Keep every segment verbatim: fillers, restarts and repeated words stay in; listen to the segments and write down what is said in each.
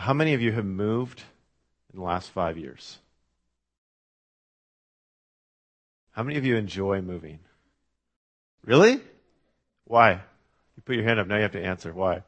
how many of you have moved in the last five years? How many of you enjoy moving? Really? Why? You put your hand up, now you have to answer. Why?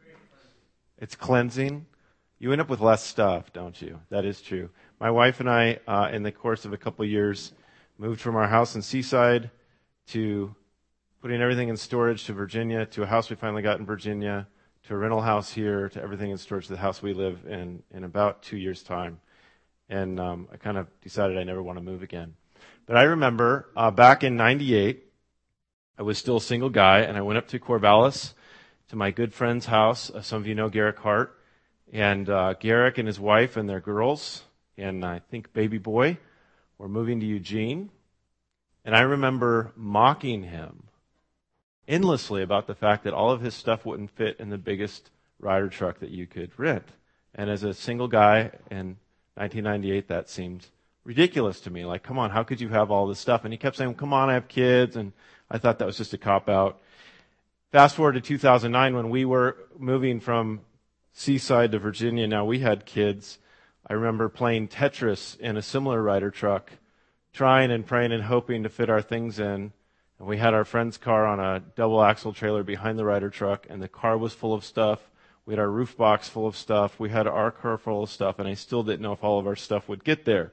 It's cleansing. You end up with less stuff, don't you? That is true. My wife and I, uh, in the course of a couple of years, moved from our house in Seaside to putting everything in storage to Virginia, to a house we finally got in Virginia, to a rental house here, to everything in storage to the house we live in in about two years' time. And um, I kind of decided I never want to move again. But I remember uh, back in ninety-eight, I was still a single guy, and I went up to Corvallis to my good friend's house. Uh, some of you know Garrick Hart. And uh, Garrick and his wife and their girls, and I think baby boy, were moving to Eugene. And I remember mocking him endlessly about the fact that all of his stuff wouldn't fit in the biggest Ryder truck that you could rent. And as a single guy in nineteen ninety-eight, that seemed ridiculous to me. Like, come on, how could you have all this stuff? And he kept saying, come on, I have kids. And I thought that was just a cop-out. Fast forward to two thousand nine, when we were moving from Seaside to Virginia. Now, we had kids. I remember playing Tetris in a similar Ryder truck, trying and praying and hoping to fit our things in. And we had our friend's car on a double axle trailer behind the Ryder truck, and the car was full of stuff. We had our roof box full of stuff. We had our car full of stuff, and I still didn't know if all of our stuff would get there.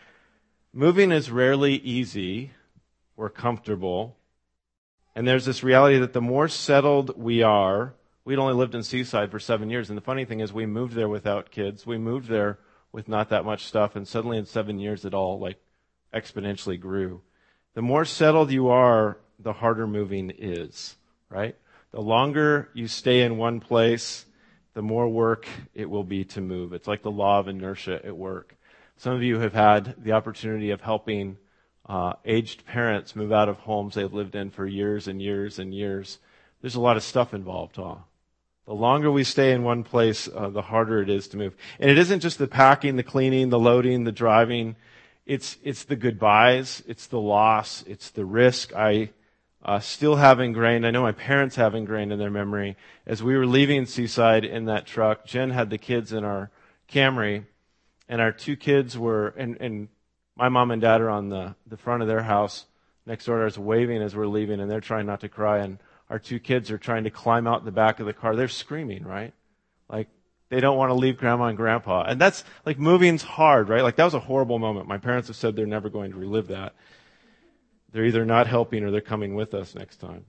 Moving is rarely easy or comfortable. And there's this reality that the more settled we are, we'd only lived in Seaside for seven years. And the funny thing is we moved there without kids. We moved there with not that much stuff. And suddenly in seven years, it all like exponentially grew. The more settled you are, the harder moving is, right? The longer you stay in one place, the more work it will be to move. It's like the law of inertia at work. Some of you have had the opportunity of helping uh, aged parents move out of homes they've lived in for years and years and years. There's a lot of stuff involved, huh? The longer we stay in one place, uh, the harder it is to move. And it isn't just the packing, the cleaning, the loading, the driving. It's it's the goodbyes. It's the loss. It's the risk. I uh, still have ingrained, I know my parents have ingrained in their memory, as we were leaving Seaside in that truck, Jen had the kids in our Camry, and our two kids were, and, and my mom and dad are on the, the front of their house next door to us waving as we're leaving, and they're trying not to cry, and our two kids are trying to climb out the back of the car. They're screaming, right? Like, they don't want to leave grandma and grandpa. And that's, like, moving's hard, right? Like, that was a horrible moment. My parents have said they're never going to relive that. They're either not helping or they're coming with us next time.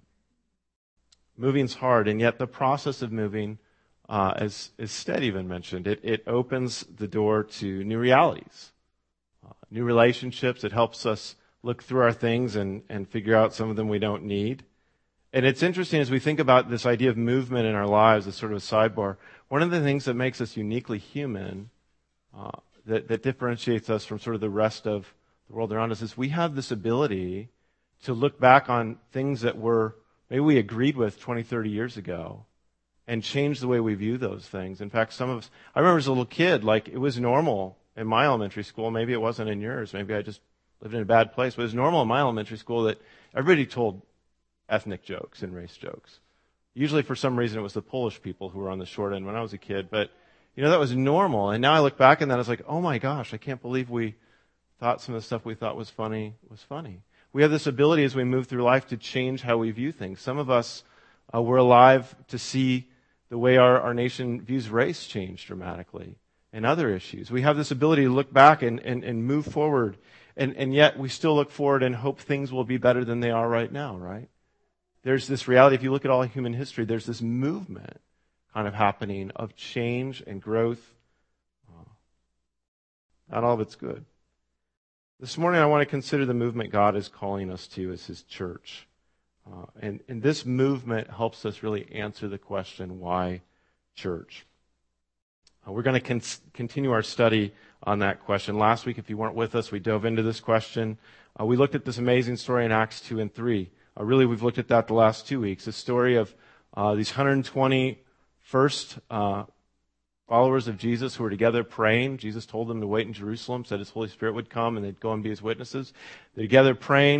Moving's hard, and yet the process of moving, uh, as, as Stead even mentioned, it, it opens the door to new realities, uh, new relationships. It helps us look through our things and, and figure out some of them we don't need. And it's interesting as we think about this idea of movement in our lives as sort of a sidebar. One of the things that makes us uniquely human, uh, that, that differentiates us from sort of the rest of the world around us, is we have this ability to look back on things that were maybe we agreed with twenty, thirty years ago and change the way we view those things. In fact, some of us, I remember as a little kid, like it was normal in my elementary school. Maybe it wasn't in yours. Maybe I just lived in a bad place. But it was normal in my elementary school that everybody told ethnic jokes and race jokes. Usually for some reason it was the Polish people who were on the short end when I was a kid, but you know, that was normal. And now I look back on that, I was like, oh my gosh, I can't believe we thought some of the stuff we thought was funny was funny. We have this ability as we move through life to change how we view things. Some of us uh, were alive to see the way our, our nation views race change dramatically and other issues. We have this ability to look back and, and, and move forward, and, and yet we still look forward and hope things will be better than they are right now, right? There's this reality, if you look at all human history, there's this movement kind of happening of change and growth. Uh, not all of it's good. This morning I want to consider the movement God is calling us to as His church. Uh, and, and this movement helps us really answer the question, why church? Uh, we're going to con- continue our study on that question. Last week, if you weren't with us, we dove into this question. Uh, we looked at this amazing story in Acts two and three. Uh, really, we've looked at that the last two weeks. The story of uh, these one hundred twenty first uh, followers of Jesus who were together praying. Jesus told them to wait in Jerusalem, said His Holy Spirit would come, and they'd go and be His witnesses. They're together praying.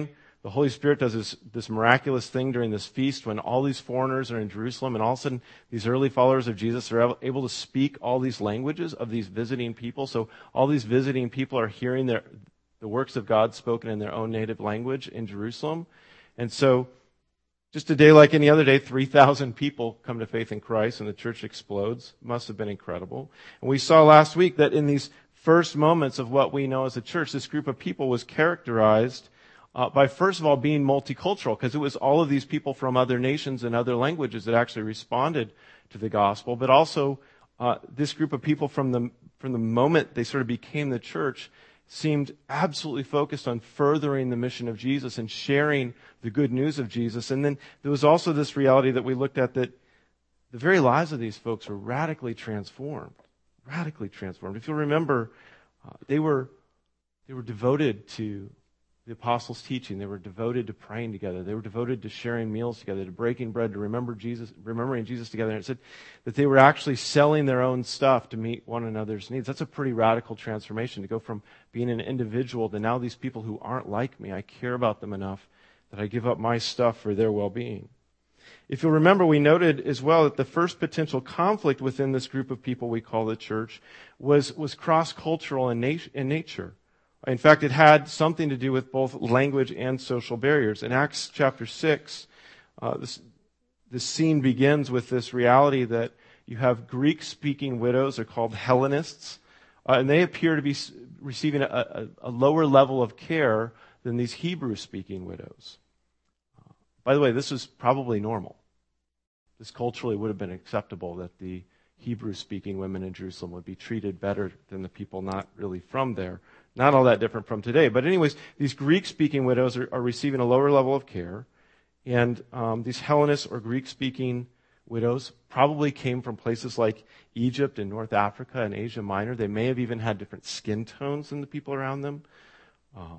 the Holy Spirit does this, this miraculous thing during this feast when all these foreigners are in Jerusalem, and all of a sudden these early followers of Jesus are able to speak all these languages of these visiting people. So all these visiting people are hearing their, the works of God spoken in their own native language in Jerusalem. And so just a day like any other day, three thousand people come to faith in Christ and the church explodes. Must have been incredible. And we saw last week that in these first moments of what we know as a church, this group of people was characterized uh, by, first of all, being multicultural, because it was all of these people from other nations and other languages that actually responded to the gospel. But also, uh, this group of people from the, from the moment they sort of became the church seemed absolutely focused on furthering the mission of Jesus and sharing the good news of Jesus. And then there was also this reality that we looked at, that the very lives of these folks were radically transformed. Radically transformed. If you'll remember, uh, they were they were devoted to the apostles' teaching. They were devoted to praying together. They were devoted to sharing meals together, to breaking bread, to remember Jesus, remembering Jesus together. And it said that they were actually selling their own stuff to meet one another's needs. That's a pretty radical transformation, to go from being an individual to now these people who aren't like me, I care about them enough that I give up my stuff for their well-being. If you'll remember, we noted as well that the first potential conflict within this group of people we call the church was, was cross-cultural in, nat- in nature. In fact, it had something to do with both language and social barriers. In Acts chapter six, uh, this, this scene begins with this reality that you have Greek-speaking widows, they're called Hellenists, uh, and they appear to be receiving a, a, a lower level of care than these Hebrew-speaking widows. Uh, by the way, this is probably normal. This culturally would have been acceptable that the Hebrew-speaking women in Jerusalem would be treated better than the people not really from there. Not all that different from today. But anyways, these Greek-speaking widows are, are receiving a lower level of care. And um, these Hellenist or Greek-speaking widows probably came from places like Egypt and North Africa and Asia Minor. They may have even had different skin tones than the people around them. Um,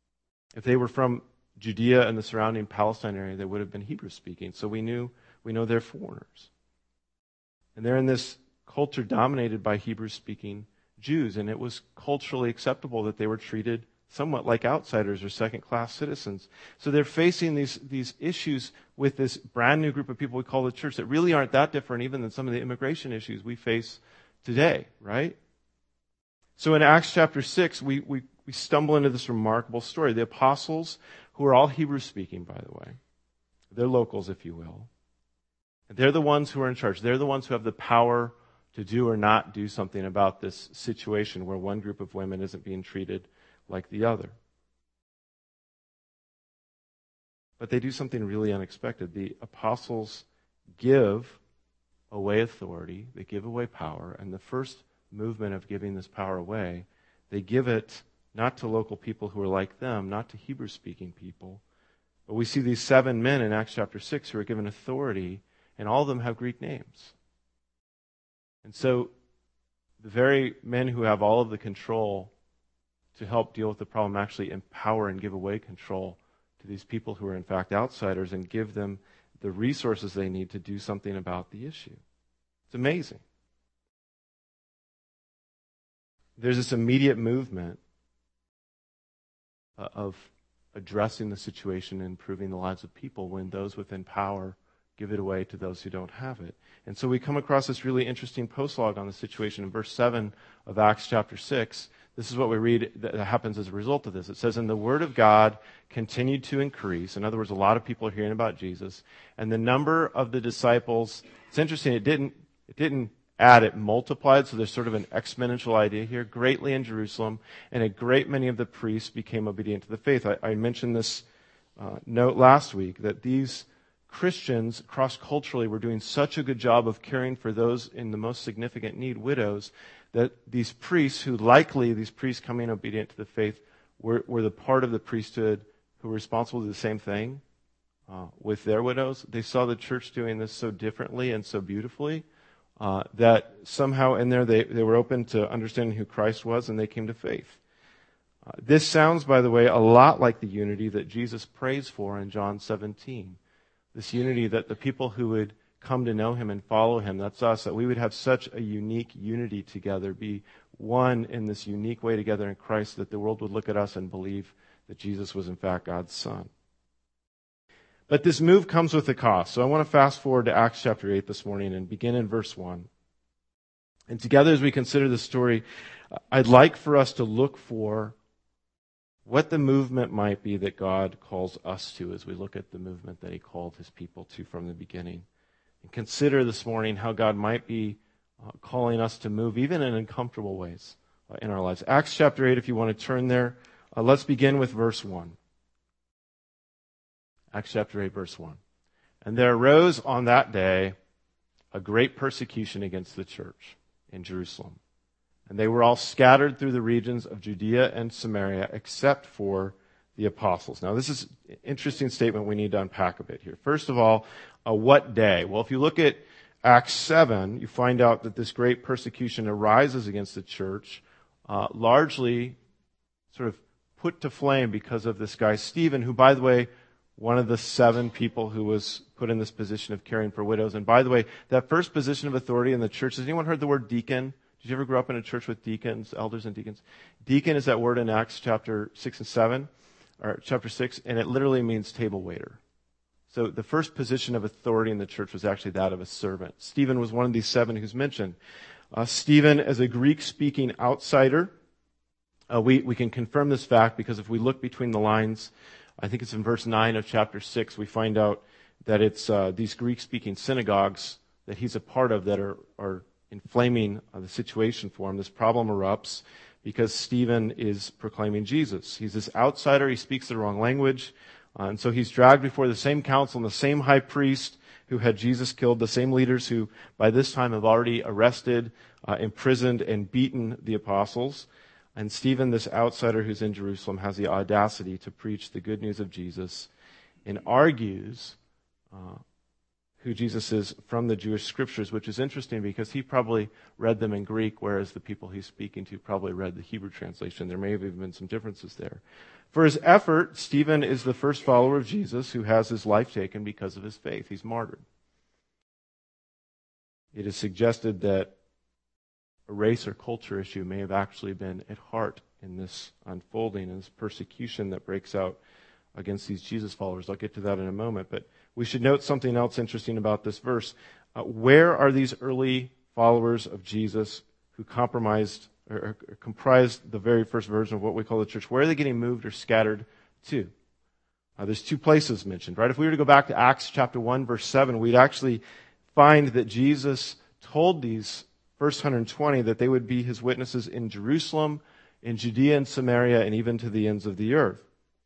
if they were from Judea and the surrounding Palestine area, they would have been Hebrew-speaking. So we knew, we know they're foreigners. And they're in this culture dominated by Hebrew-speaking Jews, and it was culturally acceptable that they were treated somewhat like outsiders or second-class citizens. So they're facing these, these issues with this brand new group of people we call the church that really aren't that different even than some of the immigration issues we face today, right? So in Acts chapter six, we, we, we stumble into this remarkable story. The apostles, who are all Hebrew-speaking, by the way, they're locals, if you will. And they're the ones who are in charge. They're the ones who have the power to do or not do something about this situation where one group of women isn't being treated like the other. But they do something really unexpected. The apostles give away authority, they give away power, and the first movement of giving this power away, they give it not to local people who are like them, not to Hebrew-speaking people, but we see these seven men in Acts chapter six who are given authority, and all of them have Greek names. And so the very men who have all of the control to help deal with the problem actually empower and give away control to these people who are in fact outsiders and give them the resources they need to do something about the issue. It's amazing. There's this immediate movement of addressing the situation and improving the lives of people when those within power give it away to those who don't have it. And so we come across this really interesting postlogue on the situation in verse seven of Acts chapter six. This is what we read that happens as a result of this. It says, "And the word of God continued to increase." In other words, a lot of people are hearing about Jesus. And the number of the disciples, it's interesting, it didn't, it didn't add, it multiplied. So there's sort of an exponential idea here. Greatly in Jerusalem, and a great many of the priests became obedient to the faith. I, I mentioned this uh, note last week, that these Christians cross-culturally were doing such a good job of caring for those in the most significant need, widows, that these priests, who likely, these priests coming obedient to the faith, were, were the part of the priesthood who were responsible to the same thing uh, with their widows. They saw the church doing this so differently and so beautifully uh, that somehow in there they, they were open to understanding who Christ was, and they came to faith. Uh, this sounds, by the way, a lot like the unity that Jesus prays for in John seventeen. This unity that the people who would come to know him and follow him, that's us, that we would have such a unique unity together, be one in this unique way together in Christ, that the world would look at us and believe that Jesus was in fact God's Son. But this move comes with a cost. So I want to fast forward to Acts chapter eight this morning and begin in verse one. And together as we consider this story, I'd like for us to look for what the movement might be that God calls us to as we look at the movement that he called his people to from the beginning. And consider this morning how God might be uh, calling us to move even in uncomfortable ways uh, in our lives. Acts chapter eight, if you want to turn there, uh, let's begin with verse one. Acts chapter eight, verse one. And there arose on that day a great persecution against the church in Jerusalem. And they were all scattered through the regions of Judea and Samaria, except for the apostles. Now, this is an interesting statement we need to unpack a bit here. First of all, uh, what day? Well, if you look at Acts seven, you find out that this great persecution arises against the church, uh, largely sort of put to flame because of this guy Stephen, who, by the way, one of the seven people who was put in this position of caring for widows. And by the way, that first position of authority in the church, has anyone heard the word deacon? Did you ever grow up in a church with deacons, elders and deacons? Deacon is that word in Acts chapter six and seven, or chapter six, and it literally means table waiter. So the first position of authority in the church was actually that of a servant. Stephen was one of these seven who's mentioned. Uh, Stephen, as a Greek-speaking outsider, uh, we, we can confirm this fact because if we look between the lines, I think it's in verse nine of chapter six, we find out that it's uh, these Greek-speaking synagogues that he's a part of that are, are inflaming uh, the situation for him. This problem erupts because Stephen is proclaiming Jesus. He's this outsider. He speaks the wrong language. Uh, and so he's dragged before the same council and the same high priest who had Jesus killed, the same leaders who by this time have already arrested, uh, imprisoned, and beaten the apostles. And Stephen, this outsider who's in Jerusalem, has the audacity to preach the good news of Jesus and argues uh, who Jesus is from the Jewish scriptures, which is interesting because he probably read them in Greek, whereas the people he's speaking to probably read the Hebrew translation. There may have even been some differences there. For his effort, Stephen is the first follower of Jesus who has his life taken because of his faith. He's martyred. It is suggested that a race or culture issue may have actually been at heart in this unfolding and this persecution that breaks out against these Jesus followers. I'll get to that in a moment, but we should note something else interesting about this verse. Uh, where are these early followers of Jesus who compromised or, or comprised the very first version of what we call the church? Where are they getting moved or scattered to? Uh, there's two places mentioned, right? If we were to go back to Acts chapter one, verse seven, we'd actually find that Jesus told these first one hundred twenty that they would be his witnesses in Jerusalem, in Judea and Samaria, and even to the ends of the earth.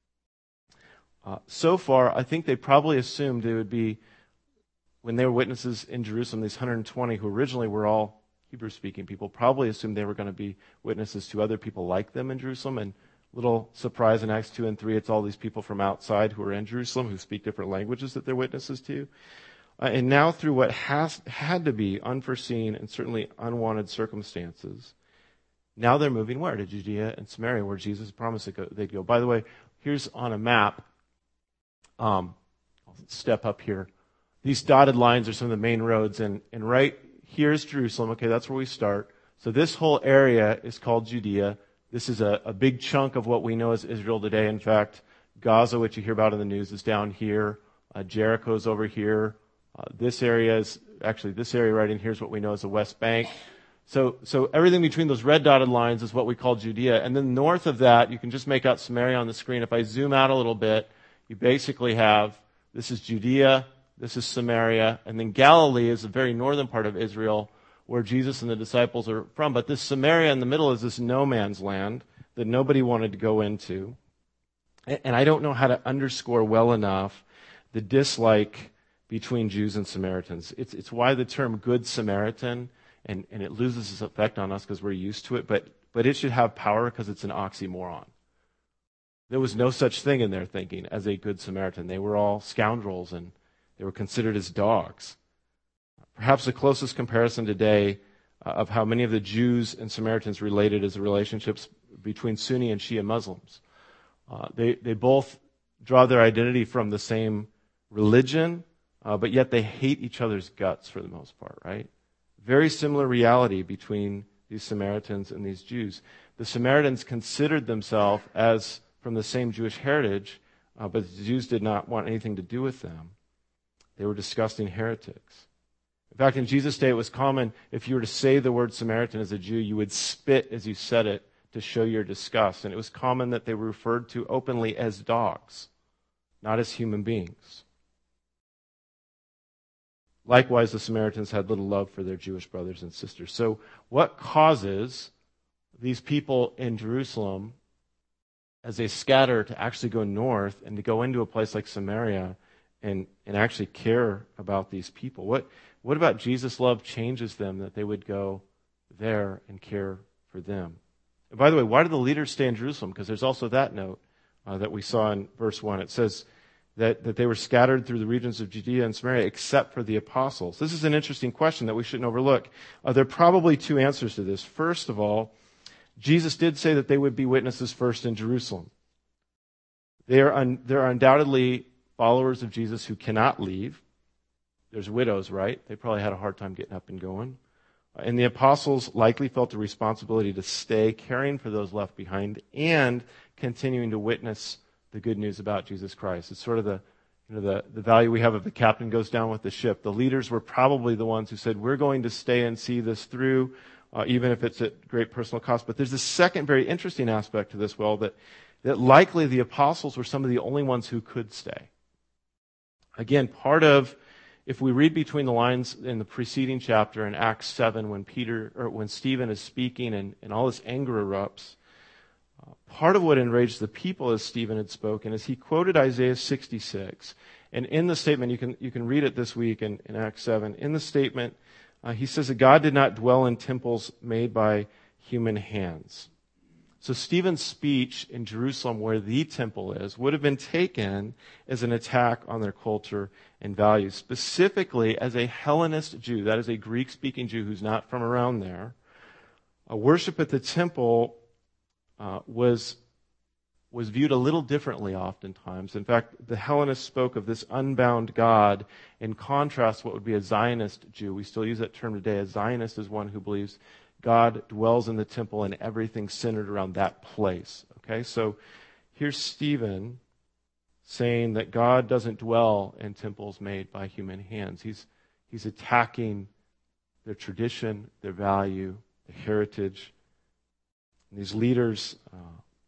Uh, so far, I think they probably assumed they would be, when they were witnesses in Jerusalem, these one hundred twenty who originally were all Hebrew-speaking people, probably assumed they were going to be witnesses to other people like them in Jerusalem. And little surprise in Acts two and three, it's all these people from outside who are in Jerusalem who speak different languages that they're witnesses to. Uh, and now through what has had to be unforeseen and certainly unwanted circumstances, now they're moving where? To Judea and Samaria, where Jesus promised they'd go. By the way, here's on a map. Um, I'll step up here. These dotted lines are some of the main roads, and, and right here is Jerusalem. Okay, that's where we start. So this whole area is called Judea. This is a, a big chunk of what we know as Israel today. In fact, Gaza, which you hear about in the news, is down here. Uh, Jericho's over here. Uh, this area is, actually this area right in here is what we know as the West Bank. So, so everything between those red dotted lines is what we call Judea. And then north of that, you can just make out Samaria on the screen. If I zoom out a little bit, you basically have, this is Judea, this is Samaria, and then Galilee is the very northern part of Israel where Jesus and the disciples are from. But this Samaria in the middle is this no man's land that nobody wanted to go into. And I don't know how to underscore well enough the dislike between Jews and Samaritans. It's, it's why the term Good Samaritan, and, and it loses its effect on us because we're used to it, but, but it should have power because it's an oxymoron. There was no such thing in their thinking as a Good Samaritan. They were all scoundrels and they were considered as dogs. Perhaps the closest comparison today uh, of how many of the Jews and Samaritans related is the relationships between Sunni and Shia Muslims. Uh, they, they both draw their identity from the same religion, uh, but yet they hate each other's guts for the most part, right? Very similar reality between these Samaritans and these Jews. The Samaritans considered themselves as from the same Jewish heritage, uh, but the Jews did not want anything to do with them. They were disgusting heretics. In fact, in Jesus' day, it was common, if you were to say the word Samaritan as a Jew, you would spit as you said it to show your disgust. And it was common that they were referred to openly as dogs, not as human beings. Likewise, the Samaritans had little love for their Jewish brothers and sisters. So what causes these people in Jerusalem, as they scatter, to actually go north and to go into a place like Samaria and, and actually care about these people? What, what about Jesus' love changes them that they would go there and care for them? And by the way, why do the leaders stay in Jerusalem? Because there's also that note uh, that we saw in verse one. It says that, that they were scattered through the regions of Judea and Samaria except for the apostles. This is an interesting question that we shouldn't overlook. Uh, there are probably two answers to this. First of all, Jesus did say that they would be witnesses first in Jerusalem. They are, un, there are undoubtedly followers of Jesus who cannot leave. There's widows, right? They probably had a hard time getting up and going. And the apostles likely felt a responsibility to stay, caring for those left behind, and continuing to witness the good news about Jesus Christ. It's sort of the, you know, the, the value we have of the captain goes down with the ship. The leaders were probably the ones who said, we're going to stay and see this through, uh, even if it's at great personal cost. But there's a second very interesting aspect to this, well, that, that likely the apostles were some of the only ones who could stay. Again, part of, if we read between the lines in the preceding chapter in Acts seven, when Peter or when Stephen is speaking and, and all this anger erupts, uh, part of what enraged the people as Stephen had spoken is he quoted Isaiah sixty-six. And in the statement, you can you can read it this week in, in Acts seven. In the statement, uh, he says that God did not dwell in temples made by human hands. So Stephen's speech in Jerusalem, where the temple is, would have been taken as an attack on their culture and values. Specifically, as a Hellenist Jew, that is a Greek-speaking Jew who's not from around there, a worship at the temple uh, was, was viewed a little differently oftentimes. In fact, the Hellenists spoke of this unbound God in contrast to what would be a Zionist Jew. We still use that term today. A Zionist is one who believes God dwells in the temple and everything centered around that place. Okay, so here's Stephen saying that God doesn't dwell in temples made by human hands. He's, he's attacking their tradition, their value, their heritage. And these leaders uh,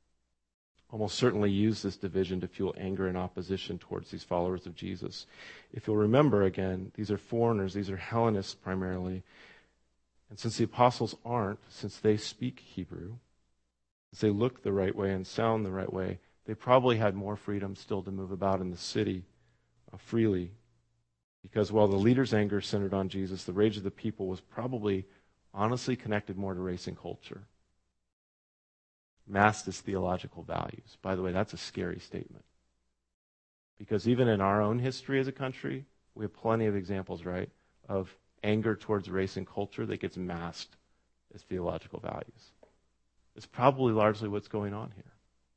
almost certainly use this division to fuel anger and opposition towards these followers of Jesus. If you'll remember, again, these are foreigners, these are Hellenists primarily. And since the apostles aren't, since they speak Hebrew, since they look the right way and sound the right way, they probably had more freedom still to move about in the city uh, freely. Because while the leaders' anger centered on Jesus, the rage of the people was probably honestly connected more to race and culture. Masked as theological values. By the way, that's a scary statement. Because even in our own history as a country, we have plenty of examples, right, of anger towards race and culture that gets masked as theological values. It's probably largely what's going on here.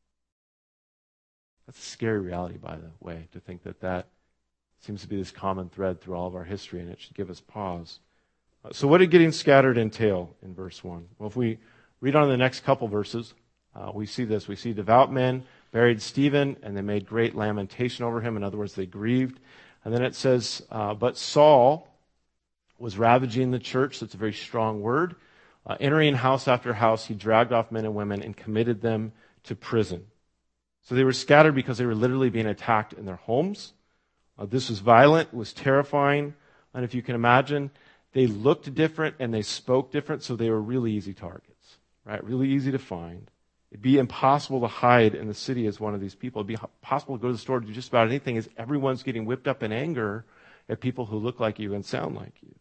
That's a scary reality, by the way, to think that that seems to be this common thread through all of our history, and it should give us pause. Uh, so what did getting scattered entail in verse one? Well, if we read on the next couple verses, uh, we see this. We see devout men buried Stephen, and they made great lamentation over him. In other words, they grieved. And then it says, uh, but Saul was ravaging the church. That's a very strong word. Uh, entering house after house, he dragged off men and women and committed them to prison. So they were scattered because they were literally being attacked in their homes. Uh, this was violent, it was terrifying. And if you can imagine, they looked different and they spoke different, so they were really easy targets, right? Really easy to find. It'd be impossible to hide in the city as one of these people. It'd be possible to go to the store to do just about anything as everyone's getting whipped up in anger at people who look like you and sound like you.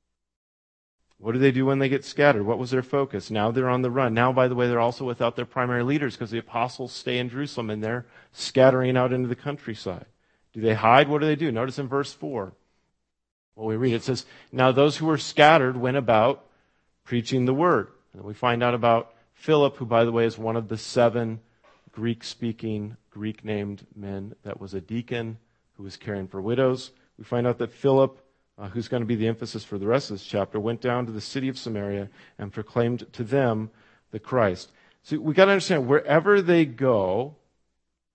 What do they do when they get scattered? What was their focus? Now they're on the run. Now, by the way, they're also without their primary leaders because the apostles stay in Jerusalem and they're scattering out into the countryside. Do they hide? What do they do? Notice in verse four, what we read, it says, now those who were scattered went about preaching the word. And we find out about Philip, who, by the way, is one of the seven Greek-speaking, Greek-named men that was a deacon who was caring for widows. We find out that Philip, Uh, who's going to be the emphasis for the rest of this chapter, went down to the city of Samaria and proclaimed to them the Christ. So we got to understand, wherever they go,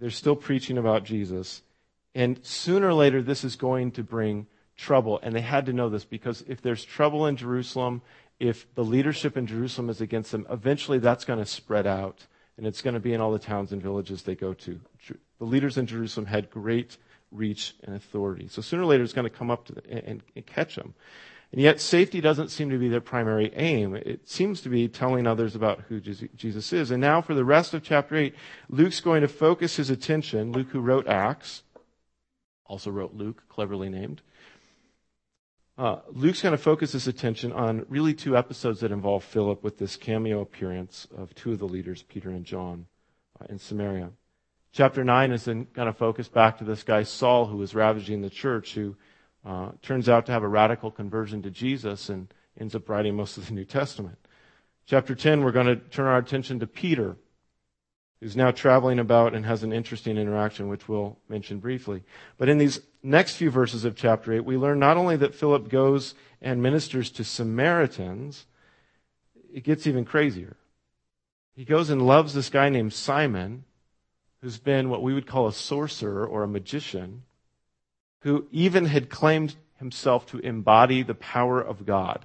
they're still preaching about Jesus. And sooner or later, this is going to bring trouble. And they had to know this, because if there's trouble in Jerusalem, if the leadership in Jerusalem is against them, eventually that's going to spread out. And it's going to be in all the towns and villages they go to. The leaders in Jerusalem had great reach and authority. So sooner or later, it's going to come up to them and, and catch them. And yet, safety doesn't seem to be their primary aim. It seems to be telling others about who Jesus is. And now, for the rest of chapter eight, Luke's going to focus his attention, Luke who wrote Acts, also wrote Luke, cleverly named. Uh, Luke's going to focus his attention on really two episodes that involve Philip, with this cameo appearance of two of the leaders, Peter and John, uh, in Samaria. Chapter nine is then going to focus back to this guy Saul, who was ravaging the church, who uh, turns out to have a radical conversion to Jesus and ends up writing most of the New Testament. Chapter ten, we're going to turn our attention to Peter, who's now traveling about and has an interesting interaction, which we'll mention briefly. But in these next few verses of chapter eight, we learn not only that Philip goes and ministers to Samaritans, it gets even crazier. He goes and loves this guy named Simon, who's been what we would call a sorcerer or a magician, who even had claimed himself to embody the power of God.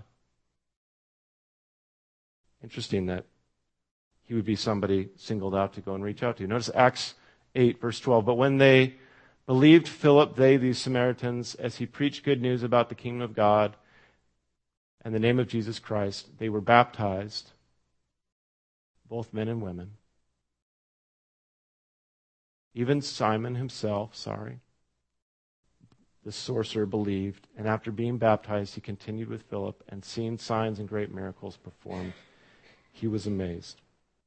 Interesting that he would be somebody singled out to go and reach out to. Notice Acts eight, verse twelve. But when they believed Philip, they, these Samaritans, as he preached good news about the kingdom of God and the name of Jesus Christ, they were baptized, both men and women. Even Simon himself, sorry, the sorcerer, believed, and after being baptized, he continued with Philip, and seeing signs and great miracles performed, he was amazed.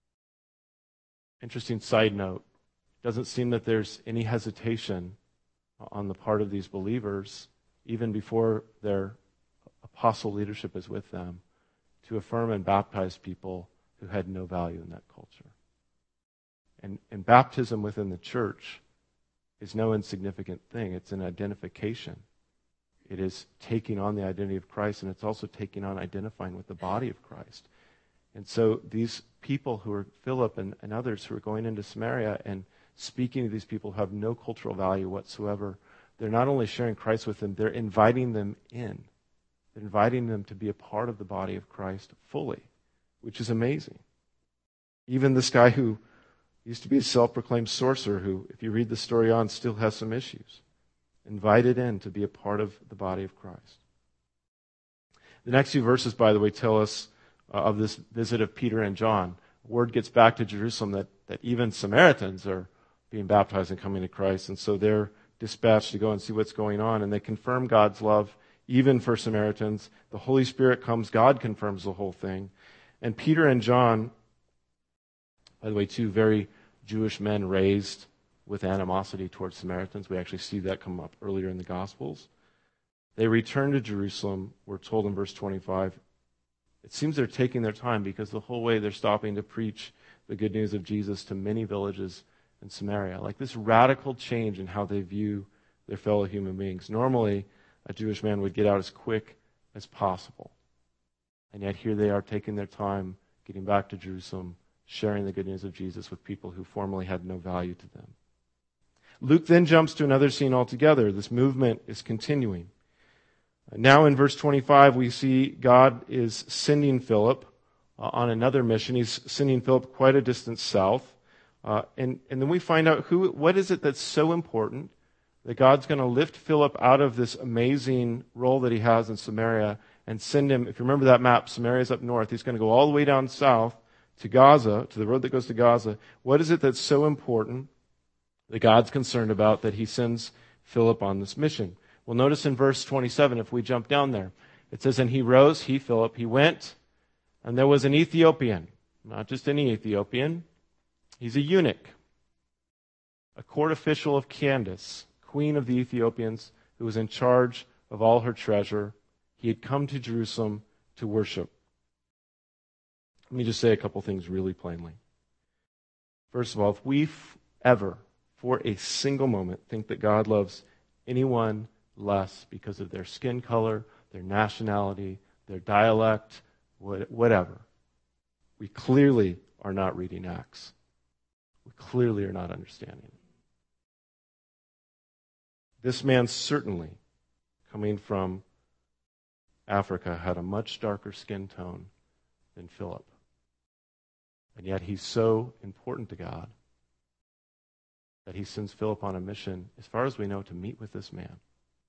Interesting side note. It doesn't seem that there's any hesitation on the part of these believers, even before their apostle leadership is with them, to affirm and baptize people who had no value in that culture. And, and baptism within the church is no insignificant thing. It's an identification. It is taking on the identity of Christ, and it's also taking on identifying with the body of Christ. And so these people who are Philip and, and others who are going into Samaria and speaking to these people who have no cultural value whatsoever, they're not only sharing Christ with them, they're inviting them in. They're inviting them to be a part of the body of Christ fully, which is amazing. Even this guy who used to be a self-proclaimed sorcerer, who, if you read the story on, still has some issues, invited in to be a part of the body of Christ. The next few verses, by the way, tell us uh, of this visit of Peter and John. Word gets back to Jerusalem that, that even Samaritans are being baptized and coming to Christ, and so they're dispatched to go and see what's going on, and they confirm God's love even for Samaritans. The Holy Spirit comes, God confirms the whole thing. And Peter and John, by the way, two very Jewish men raised with animosity towards Samaritans. We actually see that come up earlier in the Gospels. They return to Jerusalem, we're told in verse twenty-five. It seems they're taking their time, because the whole way they're stopping to preach the good news of Jesus to many villages in Samaria. Like this radical change in how they view their fellow human beings. Normally, a Jewish man would get out as quick as possible. And yet here they are taking their time, getting back to Jerusalem, sharing the good news of Jesus with people who formerly had no value to them. Luke then jumps to another scene altogether. This movement is continuing. Now in verse twenty-five, we see God is sending Philip uh, on another mission. He's sending Philip quite a distance south. Uh, and, and then we find out who, what is it that's so important that God's going to lift Philip out of this amazing role that he has in Samaria and send him, if you remember that map, Samaria's up north. He's going to go all the way down south to Gaza, to the road that goes to Gaza. What is it that's so important that God's concerned about that he sends Philip on this mission? Well, notice in verse twenty-seven, if we jump down there, it says, and he rose, he, Philip, he went, and there was an Ethiopian, not just any Ethiopian. He's a eunuch, a court official of Candace, queen of the Ethiopians, who was in charge of all her treasure. He had come to Jerusalem to worship. Let me just say a couple things really plainly. First of all, if we f- ever, for a single moment, think that God loves anyone less because of their skin color, their nationality, their dialect, what, whatever, we clearly are not reading Acts. We clearly are not understanding it. This man certainly, coming from Africa, had a much darker skin tone than Philip. And yet he's so important to God that he sends Philip on a mission, as far as we know, to meet with this man.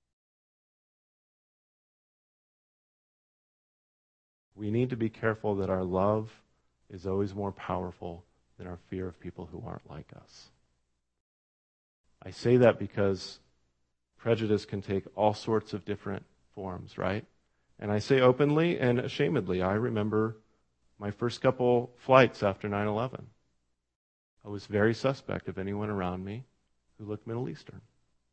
We need to be careful that our love is always more powerful than our fear of people who aren't like us. I say that because prejudice can take all sorts of different forms, right? And I say openly and ashamedly, I remember my first couple flights after nine eleven. I was very suspect of anyone around me who looked Middle Eastern.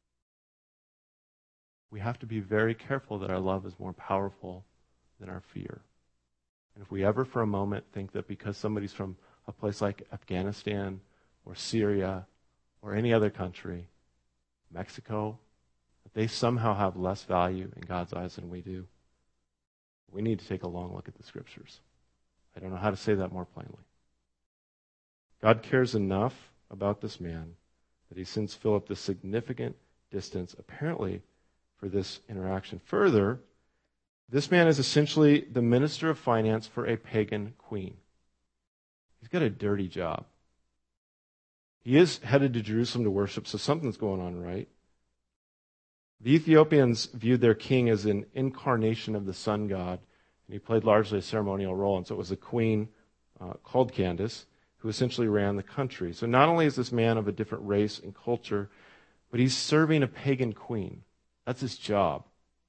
We have to be very careful that our love is more powerful than our fear. And if we ever for a moment think that because somebody's from a place like Afghanistan or Syria or any other country, Mexico, that they somehow have less value in God's eyes than we do, we need to take a long look at the Scriptures. I don't know how to say that more plainly. God cares enough about this man that he sends Philip this significant distance, apparently, for this interaction. Further, this man is essentially the minister of finance for a pagan queen. He's got a dirty job. He is headed to Jerusalem to worship, so something's going on right. The Ethiopians viewed their king as an incarnation of the sun god, and he played largely a ceremonial role. And so it was a queen uh, called Candace who essentially ran the country. So not only is this man of a different race and culture, but he's serving a pagan queen. That's his job.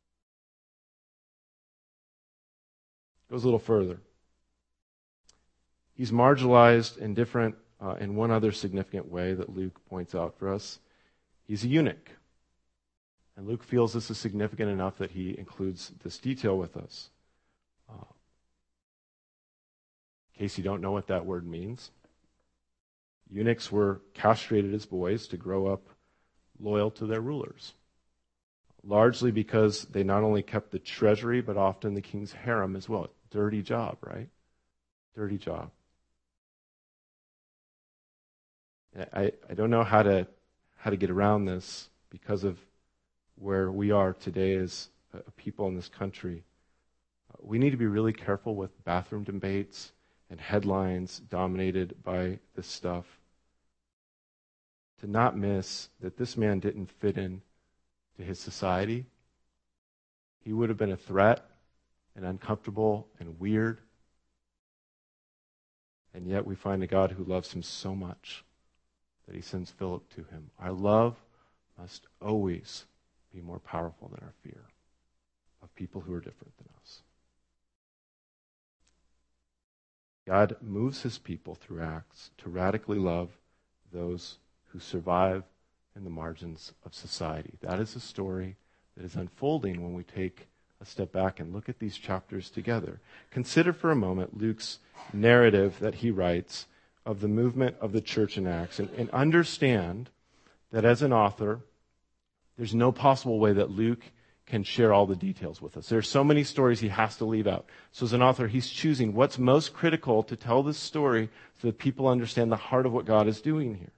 Goes a little further. He's marginalized and different uh, in one other significant way that Luke points out for us. He's a eunuch. And Luke feels this is significant enough that he includes this detail with us. Uh, in case you don't know what that word means, eunuchs were castrated as boys to grow up loyal to their rulers, largely because they not only kept the treasury, but often the king's harem as well. Dirty job, right? Dirty job. I, I don't know how to how to get around this because of where we are today as a people in this country. We need to be really careful with bathroom debates and headlines dominated by this stuff, to not miss that this man didn't fit in to his society. He would have been a threat and uncomfortable and weird. And yet we find a God who loves him so much that he sends Philip to him. Our love must always be more powerful than our fear of people who are different than us. God moves his people through acts to radically love those who survive in the margins of society. That is a story that is unfolding when we take a step back and look at these chapters together. Consider for a moment Luke's narrative that he writes of the movement of the church in Acts, and, and understand that as an author, there's no possible way that Luke can share all the details with us. There are so many stories he has to leave out. So as an author, he's choosing what's most critical to tell this story so that people understand the heart of what God is doing here.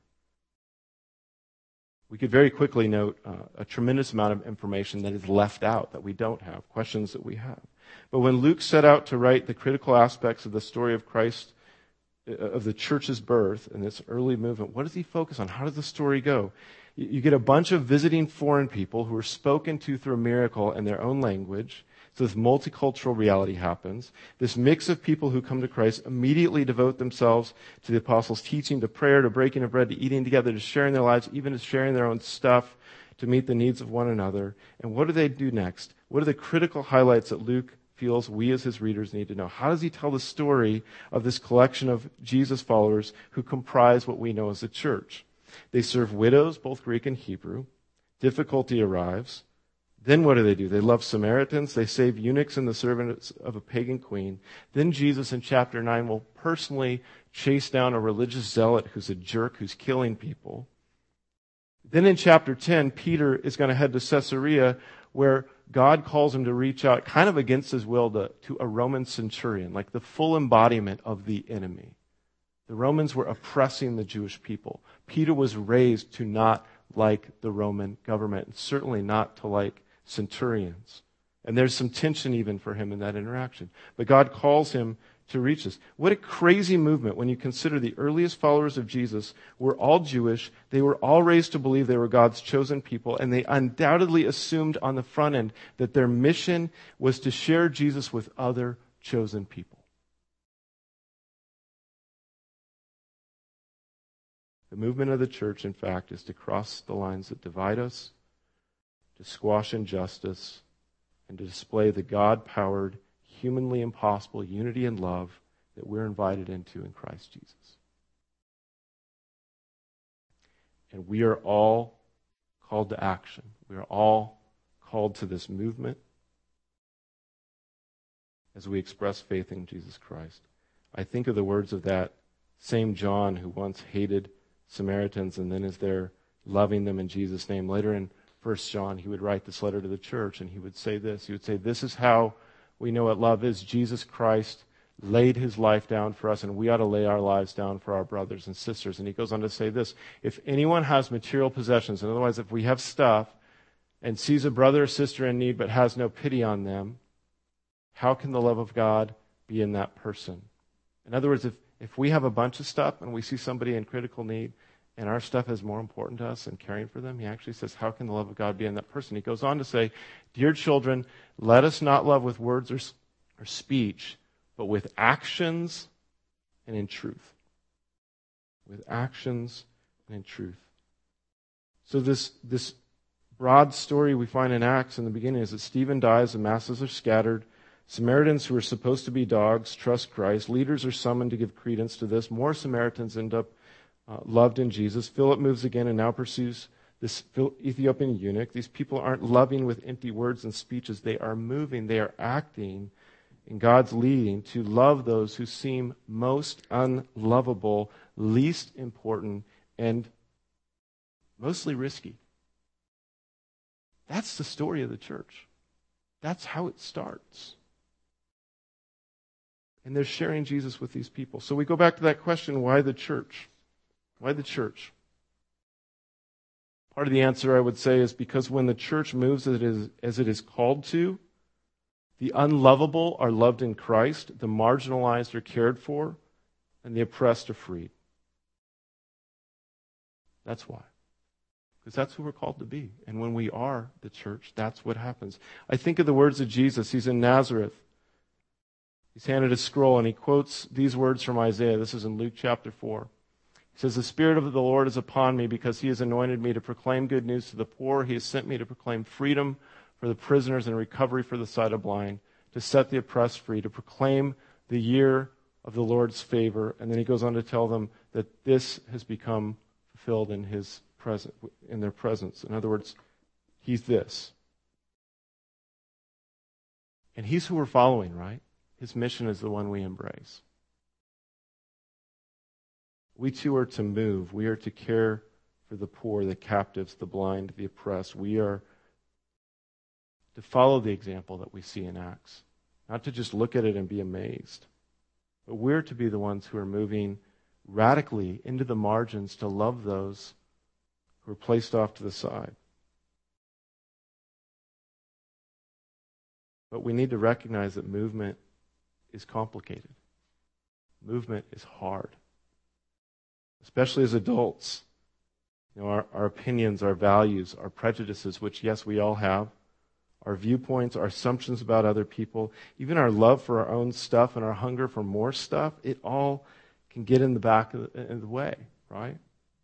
We could very quickly note uh, a tremendous amount of information that is left out, that we don't have, questions that we have. But when Luke set out to write the critical aspects of the story of Christ, uh, of the church's birth and this early movement, what does he focus on? How does the story go? You, you get a bunch of visiting foreign people who are spoken to through a miracle in their own language. So this multicultural reality happens. This mix of people who come to Christ immediately devote themselves to the apostles' teaching, to prayer, to breaking of bread, to eating together, to sharing their lives, even to sharing their own stuff to meet the needs of one another. And what do they do next? What are the critical highlights that Luke feels we as his readers need to know? How does he tell the story of this collection of Jesus followers who comprise what we know as the church? They serve widows, both Greek and Hebrew. Difficulty arrives. Then what do they do? They love Samaritans. They save eunuchs and the servants of a pagan queen. Then Jesus in chapter nine will personally chase down a religious zealot who's a jerk, who's killing people. Then in chapter ten, Peter is going to head to Caesarea, where God calls him to reach out kind of against his will to, to a Roman centurion, like the full embodiment of the enemy. The Romans were oppressing the Jewish people. Peter was raised to not like the Roman government, and certainly not to like centurions. And there's some tension even for him in that interaction. But God calls him to reach us. What a crazy movement when you consider the earliest followers of Jesus were all Jewish. They were all raised to believe they were God's chosen people, and they undoubtedly assumed on the front end that their mission was to share Jesus with other chosen people. The movement of the church, in fact, is to cross the lines that divide us, to squash injustice, and to display the God-powered, humanly impossible unity and love that we're invited into in Christ Jesus. And we are all called to action. We are all called to this movement as we express faith in Jesus Christ. I think of the words of that same John who once hated Samaritans and then is there loving them in Jesus' name. Later in First John, he would write this letter to the church and he would say this. He would say, this is how we know what love is. Jesus Christ laid his life down for us, and we ought to lay our lives down for our brothers and sisters. And he goes on to say this, if anyone has material possessions, and otherwise if we have stuff and sees a brother or sister in need but has no pity on them, how can the love of God be in that person? In other words, if, if we have a bunch of stuff and we see somebody in critical need and our stuff is more important to us than caring for them, he actually says, how can the love of God be in that person? He goes on to say, dear children, let us not love with words or, or speech, but with actions and in truth. With actions and in truth. So this, this broad story we find in Acts in the beginning is that Stephen dies, the masses are scattered. Samaritans who are supposed to be dogs trust Christ. Leaders are summoned to give credence to this. More Samaritans end up uh, loved in Jesus. Philip moves again and now pursues this Ethiopian eunuch. These people aren't loving with empty words and speeches. They are moving. They are acting in God's leading to love those who seem most unlovable, least important, and mostly risky. That's the story of the church. That's how it starts. And they're sharing Jesus with these people. So we go back to that question, why the church? Why the church? Part of the answer, I would say, is because when the church moves as it is, as it is called to, the unlovable are loved in Christ, the marginalized are cared for, and the oppressed are freed. That's why. Because that's who we're called to be. And when we are the church, that's what happens. I think of the words of Jesus. He's in Nazareth. He's handed a scroll, and he quotes these words from Isaiah. This is in Luke chapter four. He says, the Spirit of the Lord is upon me because he has anointed me to proclaim good news to the poor. He has sent me to proclaim freedom for the prisoners and recovery for the sight of blind, to set the oppressed free, to proclaim the year of the Lord's favor. And then he goes on to tell them that this has become fulfilled in his present, in their presence. In other words, he's this. And he's who we're following, right? His mission is the one we embrace. We too are to move. We are to care for the poor, the captives, the blind, the oppressed. We are to follow the example that we see in Acts. Not to just look at it and be amazed. But we're to be the ones who are moving radically into the margins to love those who are placed off to the side. But we need to recognize that movement is complicated. Movement is hard. Especially as adults. You know, our, our opinions, our values, our prejudices, which, yes, we all have, our viewpoints, our assumptions about other people, even our love for our own stuff and our hunger for more stuff, it all can get in the back of the, in the way, right?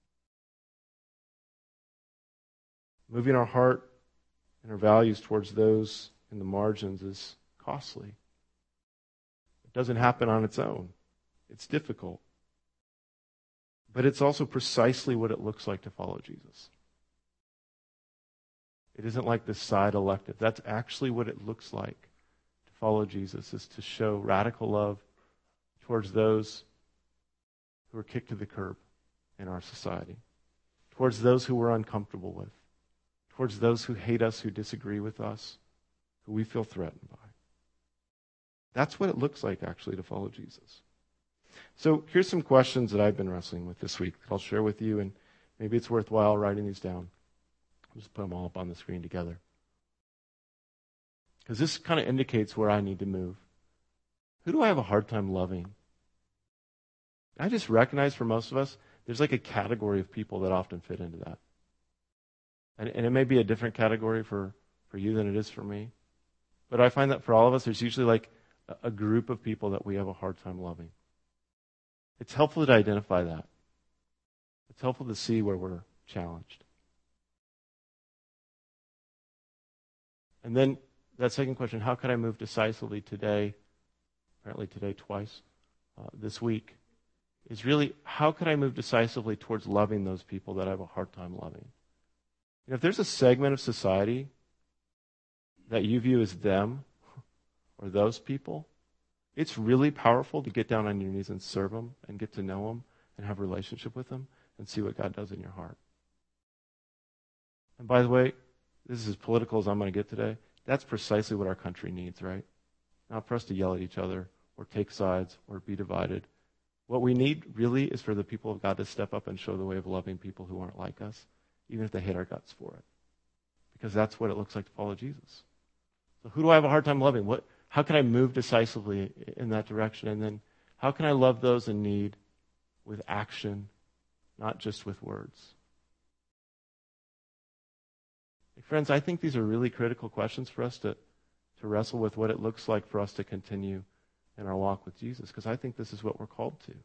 Moving our heart and our values towards those in the margins is costly. It doesn't happen on its own. It's difficult. But it's also precisely what it looks like to follow Jesus. It isn't like this side elective. That's actually what it looks like to follow Jesus, is to show radical love towards those who are kicked to the curb in our society, towards those who we're uncomfortable with, towards those who hate us, who disagree with us, who we feel threatened by. That's what it looks like, actually, to follow Jesus. So here's some questions that I've been wrestling with this week that I'll share with you, and maybe it's worthwhile writing these down. just put them all up on the screen together. Because this kind of indicates where I need to move. Who do I have a hard time loving? I just recognize for most of us, there's like a category of people that often fit into that. And, and it may be a different category for, for you than it is for me. But I find that for all of us, there's usually like a, a group of people that we have a hard time loving. It's helpful to identify that. It's helpful to see where we're challenged. And then that second question, how can I move decisively today, apparently today twice, uh, this week, is really how can I move decisively towards loving those people that I have a hard time loving? And if there's a segment of society that you view as them or those people, it's really powerful to get down on your knees and serve them and get to know them and have a relationship with them and see what God does in your heart. And by the way, this is as political as I'm going to get today. That's precisely what our country needs, right? Not for us to yell at each other or take sides or be divided. What we need really is for the people of God to step up and show the way of loving people who aren't like us, even if they hate our guts for it. Because that's what it looks like to follow Jesus. So who do I have a hard time loving? What? How can I move decisively in that direction? And then how can I love those in need with action, not just with words? Friends, I think these are really critical questions for us to, to wrestle with what it looks like for us to continue in our walk with Jesus, because I think this is what we're called to.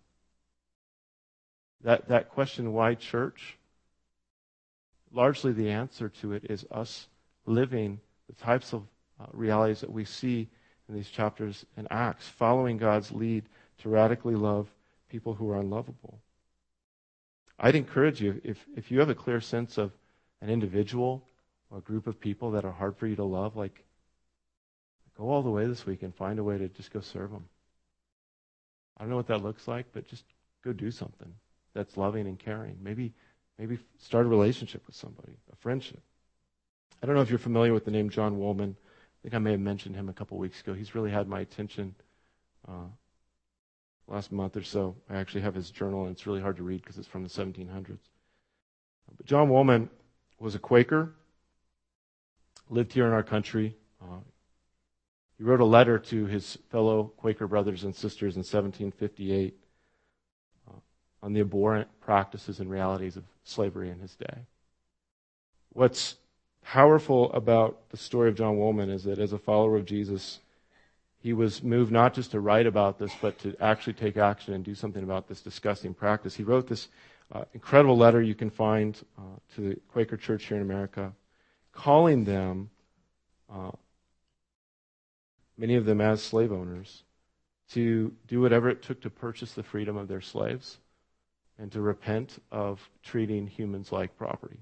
That, that question, why church? Largely the answer to it is us living the types of uh, realities that we see in these chapters and Acts, following God's lead to radically love people who are unlovable. I'd encourage you, if, if you have a clear sense of an individual or a group of people that are hard for you to love, like, go all the way this week and find a way to just go serve them. I don't know what that looks like, but just go do something that's loving and caring. Maybe, maybe start a relationship with somebody, a friendship. I don't know if you're familiar with the name John Woolman. I think I may have mentioned him a couple weeks ago. He's really had my attention uh, last month or so. I actually have his journal, and it's really hard to read because it's from the seventeen hundreds. But John Woolman was a Quaker, lived here in our country. Uh, he wrote a letter to his fellow Quaker brothers and sisters in seventeen fifty-eight uh, on the abhorrent practices and realities of slavery in his day. What's powerful about the story of John Woolman is that as a follower of Jesus, he was moved not just to write about this, but to actually take action and do something about this disgusting practice. He wrote this uh, incredible letter you can find uh, to the Quaker Church here in America, calling them, uh, many of them as slave owners, to do whatever it took to purchase the freedom of their slaves and to repent of treating humans like property.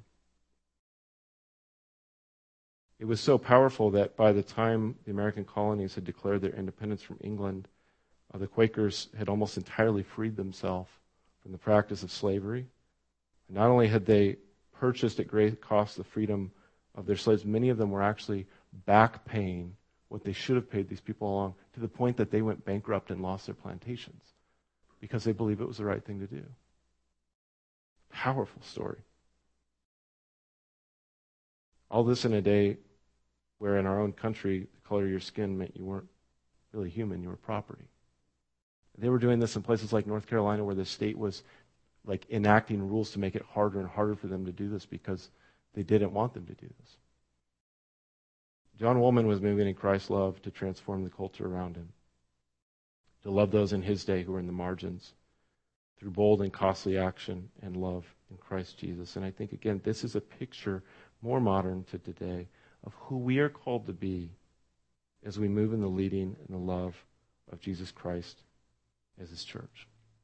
It was so powerful that by the time the American colonies had declared their independence from England, uh, the Quakers had almost entirely freed themselves from the practice of slavery. And not only had they purchased at great cost the freedom of their slaves, many of them were actually back paying what they should have paid these people along, to the point that they went bankrupt and lost their plantations because they believed it was the right thing to do. Powerful story. All this in a day where in our own country, the color of your skin meant you weren't really human, you were property. They were doing this in places like North Carolina, where the state was like enacting rules to make it harder and harder for them to do this because they didn't want them to do this. John Woolman was moving in Christ's love to transform the culture around him, to love those in his day who were in the margins through bold and costly action and love in Christ Jesus. And I think, again, this is a picture more modern to today of who we are called to be as we move in the leading and the love of Jesus Christ as his church.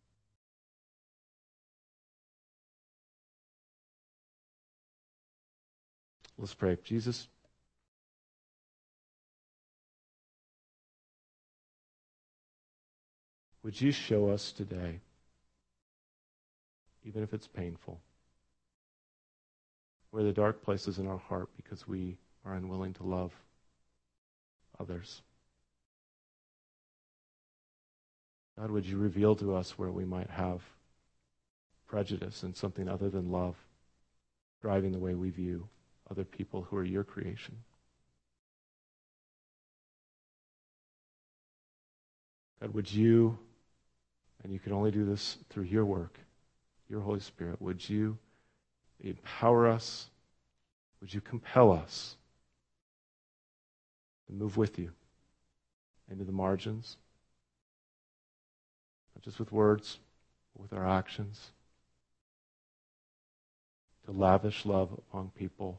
Let's pray. Jesus, would you show us today, even if it's painful, where the dark places in our heart because we are unwilling to love others. God, would you reveal to us where we might have prejudice and something other than love driving the way we view other people who are your creation. God, would you, and you can only do this through your work, your Holy Spirit, would you empower us? Would you compel us to move with you into the margins, not just with words, but with our actions, to lavish love among people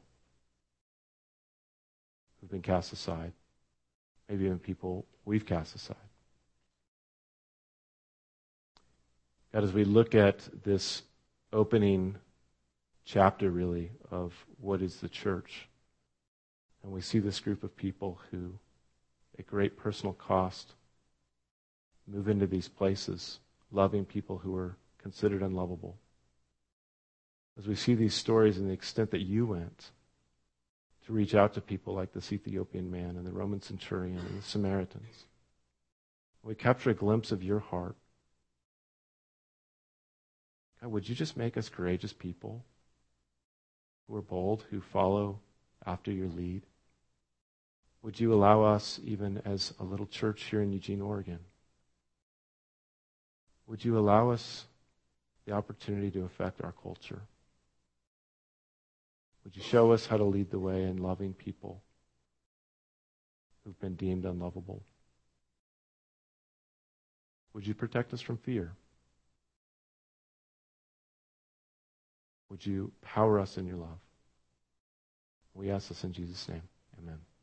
who've been cast aside, maybe even people we've cast aside. God, as we look at this opening chapter, really, of what is the church, and we see this group of people who, at great personal cost, move into these places, loving people who are considered unlovable. As we see these stories and the extent that you went to reach out to people like this Ethiopian man and the Roman centurion and the Samaritans, we capture a glimpse of your heart. God, would you just make us courageous people who are bold, who follow after your lead? Would you allow us, even as a little church here in Eugene, Oregon, would you allow us the opportunity to affect our culture? Would you show us how to lead the way in loving people who've been deemed unlovable? Would you protect us from fear? Would you power us in your love? We ask this in Jesus' name. Amen.